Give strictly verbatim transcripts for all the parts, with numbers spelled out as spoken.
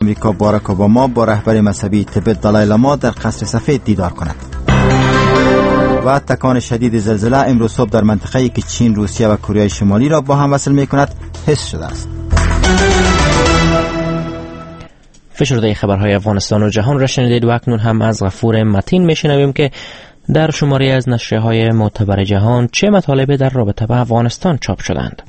آمریکا باراک اوباما با رهبر مذهبی تبت دالای لاما در قصر سفید دیدار کند. و تکان شدید زلزله امروز صبح در منطقه‌ای که چین، روسیه و کره شمالی را با هم وصل می‌کند حس شده است. فشرده خبرهای افغانستان و جهان را شنیدید و اکنون هم از غفور متین میشنویم که در شماره از نشریه‌های معتبر جهان چه مطالبی در رابطه با افغانستان چاپ شدند.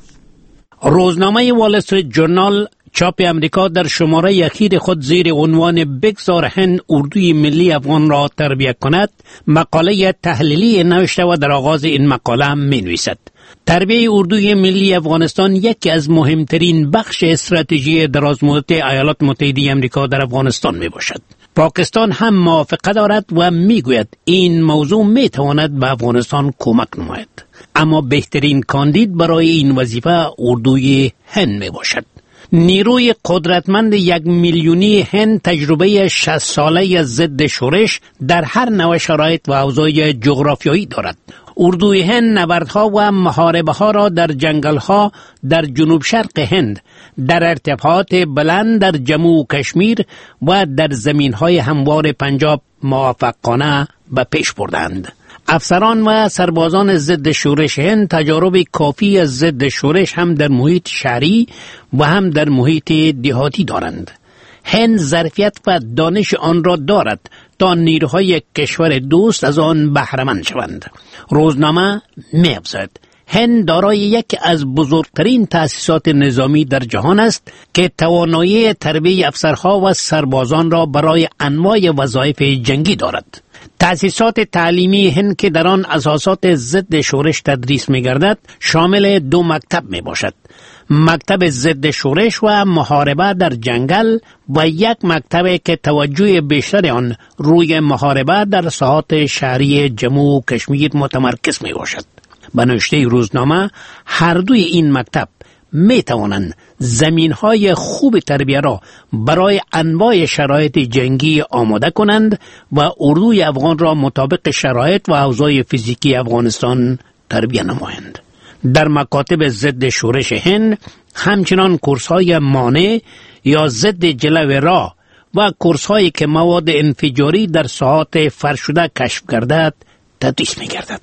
روزنامه وال استریت جورنال چاپ امریکا در شماره اخیر خود زیر عنوان بگذار هند اردوی ملی افغان را تربیت کند مقاله تحلیلی نوشته و در آغاز این مقاله می نویسد: تربیت اردوی ملی افغانستان یکی از مهمترین بخش استراتژی درازمدت ایالات متحده آمریکا در افغانستان می باشد. پاکستان هم موافقه دارد و می گوید این موضوع می تواند به افغانستان کمک نماید، اما بهترین کاندید برای این وظیفه اردوی هند می باشد. نیروی قدرتمند یک میلیونی هند تجربه شصت ساله ضد شورش در هر نوع شرایط و اوضاع جغرافیایی دارد. اردوی هند نبردها و محاربه ها را در جنگل ها در جنوب شرق هند، در ارتفاعات بلند در جموں و کشمیر و در زمین های هموار پنجاب موفقانه به پیش بردند. افسران و سربازان ضد شورش هند تجارب کافی از ضد شورش هم در محیط شهری و هم در محیط دهاتی دارند. هند ظرفیت و دانش آن را دارد تا نیروهای کشور دوست از آن بهره مند شوند. روزنامه می‌افزاید هند دارای یکی از بزرگترین تأسیسات نظامی در جهان است که توانایی تربیت افسرها و سربازان را برای انواع وظایف جنگی دارد. تأسیسات تعلیمی هند که در آن اساسات ضد شورش تدریس می‌گردد شامل دو مکتب میباشد: مکتب ضد شورش و محاربه در جنگل و یک مکتب که توجه بیشتر آن روی محاربه در ساحات شهری جموں و کشمیر متمرکز میباشد. به نوشته روزنامه هر دوی این مکتب می توانند زمین‌های خوب تربیت را برای انواع شرایط جنگی آماده کنند و اردوی افغان را مطابق شرایط و اوضاع فیزیکی افغانستان تربیت نمایند. در مکاتب ضد شورش هند همچنان کورس‌های مانع یا ضد جلو راه و کورس‌هایی که مواد انفجاری در ساحات فرشوده کشف گردد تدریس می‌گردد.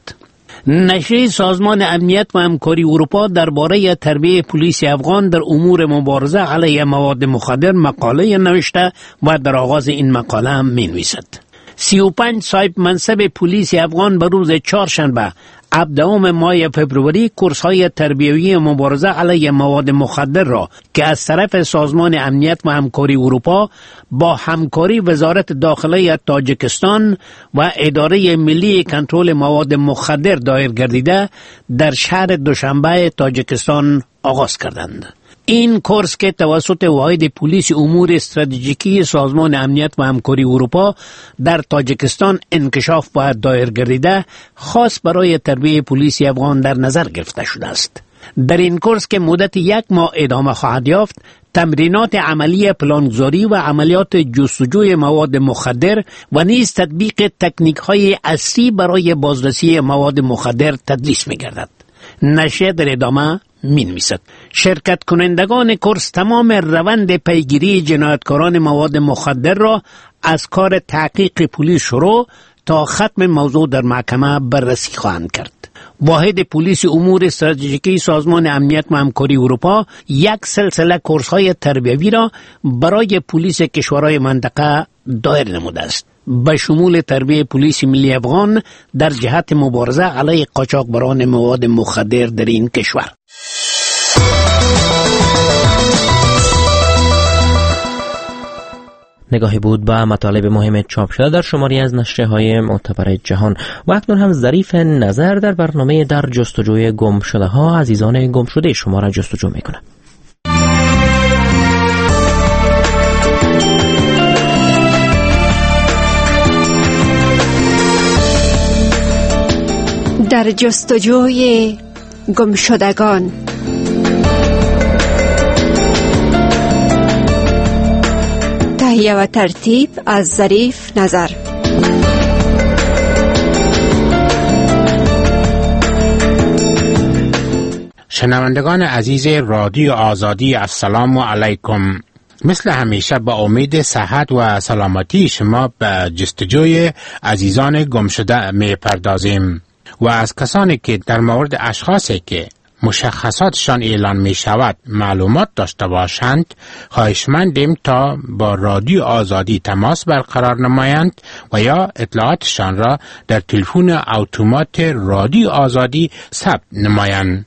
نشریه سازمان امنیت و همکاری اروپا درباره تربیت پلیس افغان در امور مبارزه علیه مواد مخدر مقاله نوشته و در آغاز این مقاله هم می‌نویسد: سی و پنج صاحب منصب پلیس افغان به روز چهارشنبه هفدهم ماه فبروری کورس‌های تربیوی مبارزه علیه مواد مخدر را که از طرف سازمان امنیت و همکاری اروپا با همکاری وزارت داخله تاجیکستان و اداره ملی کنترل مواد مخدر دایر گردیده در شهر دوشنبه تاجیکستان آغاز کردند. این کورس که توسط واحد پلیس امور استراتژیکی سازمان امنیت و همکاری اروپا در تاجیکستان انکشاف و دایر گردیده خاص برای تربیت پلیس افغان در نظر گرفته شده است. در این کورس که مدت یک ماه ادامه خواهد یافت، تمرینات عملی پلانگذاری و عملیات جستجوی مواد مخدر و نیز تطبیق تکنیک های اصلی برای بازرسی مواد مخدر تدریس می گردد. نشریه در ادامه می نویسد: شرکت کنندگان کورس تمام روند پیگیری جنایتکاران مواد مخدر را از کار تحقیق پلیس شروع تا ختم موضوع در محکمه بررسی خواهند کرد. واحد پلیس امور استراتژیکی سازمان امنیت و همکاری اروپا یک سلسله کورس‌های تربیوی را برای پلیس کشورهای منطقه دایر نموده است، به شمول تربیت پلیس ملی افغان در جهت مبارزه علیه قاچاقبران مواد مخدر در این کشور. نگاهی بود به مطالب مهم چاپ شده در شماری از نشریه‌های معتبر جهان و اکنون هم ظریف نظر در برنامه در جستجوی گم شده ها عزیزان گم شده شما را جستجو میکنه. در جستجوی گم شدگان. تهیه و ترتیب از ظریف نظر. شنوندگان عزیز رادیو آزادی، السلام علیکم. مثل همیشه با امید صحت و سلامتی شما به جستجوی عزیزان گم شده می پردازیم و از کسانی که در مورد اشخاصی که مشخصاتشان اعلان می شود معلومات داشته باشند خواهشمندیم تا با رادیو آزادی تماس برقرار نمایند و یا اطلاعاتشان را در تلفن اتومات رادیو آزادی ثبت نمایند.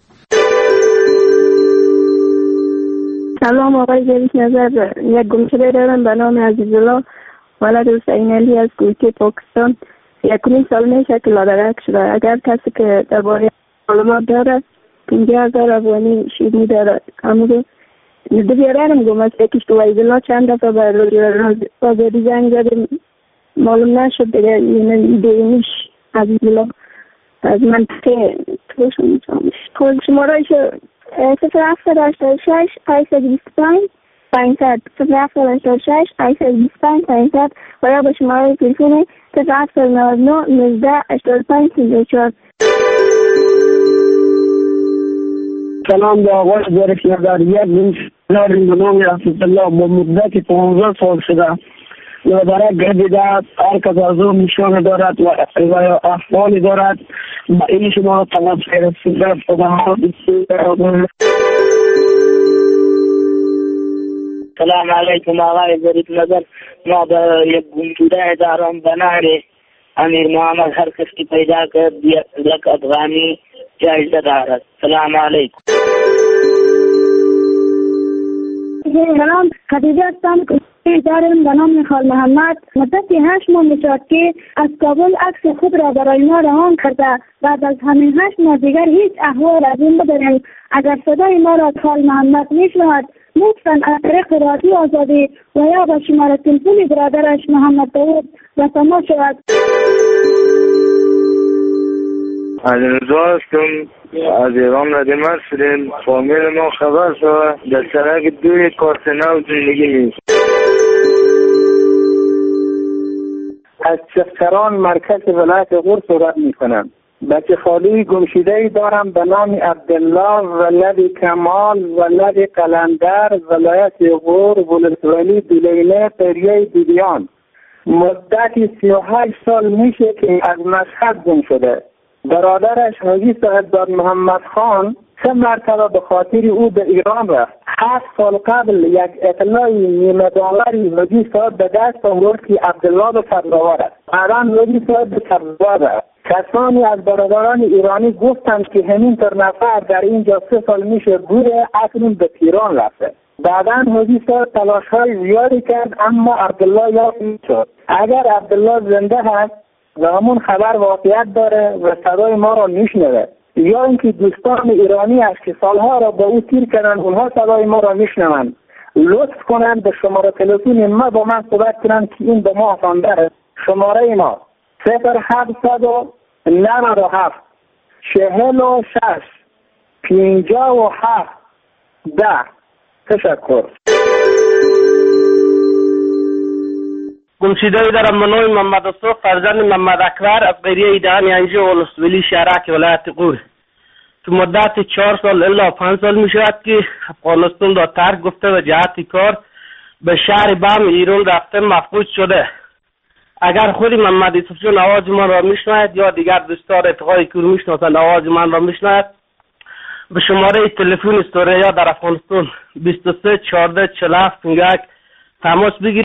سلام آقای جلیس نظر، یک گمشده دارم به نام عزیزالله ولد حسین علی از کویت پاکستان. یکونیم سال میشه که لادرک شده. اگر کسی که درباره معلومات داره پنجاه هزار افغانی شیرینی داره همون نده بیارم گم است. یکیش تو عزیزالله چند دفعه به آزادی زنگ زدیم معلوم نشد دیگه. یعنی دیمیش عزیزالله از منطقه توشون کل شمارایش صفر هفت داشته شش پایصد بیست پنج پایصد صفر هفت داشته شش پایصد بیست پنج پایصد و یا با شماره تلفن صفر هفت نود و نه نوزده هشتاد و پنج سی و چهار. سلام به آقای ظریف نظر. یک گمشده به نام عزیزالله با مدت پانزده سال شده لادرک گردیده است. هر کس از او نشانه دارد و احوالی دارد با این شما تماس رسیده خدا بسیار. سلام علیکم آقای ظریف نظر. ما به یک گمشده دارم به نهر امیر محمد. هر کس که پیدا کرد یک افغانی جایزه دارد. سلام علیکم. سلام خدیجه هستم که دارم به نام خال محمد. مدتی هشت ماه میشد که از کابل عکس خود را برای ما رهان کرده. بعد از همین هشت ماه دیگر هیچ احوال از این نداریم. اگر صدای ما را خال محمد میشنود لطفاً از طریق رادیو آزادی و یا با شماره تلفن برادرش محمد داود و تماس شود. علی رضا هستم از ایران ندیم هستیم. فامیل ما خبر شد در سرک دوی کارتنو زندگی نیست. از چفتران مرکز ولایت غور صحبت می کنم. بچه خالی گمشده‌ای دارم به نام عبدالله ولد کمال ولد قلندر ولایت غور ولسوالی دولینه قریه دیدیان. مدتی سی و هشت سال میشه که از مشهد گم شده. برادرش حاجی صاحب داد محمد خان سه مرتبه به خاطر او به ایران رفت. هفت سال قبل یک اطلاعی نیمه داوری حاجی صاحب به دست آورد که عبدالله به سبزوار است. بعدا حاجی صاحب به سبزوار رفت. کسانی از برادران ایرانی گفتند که همین تر نفر در اینجا سه سال میشه بوده، اکنون به پیران رفته. بعدا حاجی صاحب تلاش های زیادی کرد اما عبدالله یاد نشد. اگر عبدالله زنده هست و همون خبر واقعیت داره و صدای ما را میشنوه یا اینکه دوستان ایرانی هست که سالها را با او تیر کردن اونها صدای ما را میشنوند، لطف کنند به شماره تلفن ما با من صحبت کنند که این به ما خوانده. شماره ما صفر هفتصد و نود و هفت چهل و شش پنجاه و هفت ده. تشکر. گمشده‌ای دارم به نام محمد اسحاق فرزند محمد اکبر از قریه ایدهان ینجی ولسوالی شهرک ولایت غور. تو مدت چهار سال الا پنج سال می شود که افغانستان را ترک گفته و جهت کار به شهر بم ایران رفته مفقود شده. اگر خود محمد یوسف جان آواز من را میشنوید یا دیگر دوستان رفقای که میشناسند آواز من را میشنوید به شماره تلفن استوریا در افغانستان بیست و سه چهارده چهل و هفت پنجاه و یک تماس بگیرید.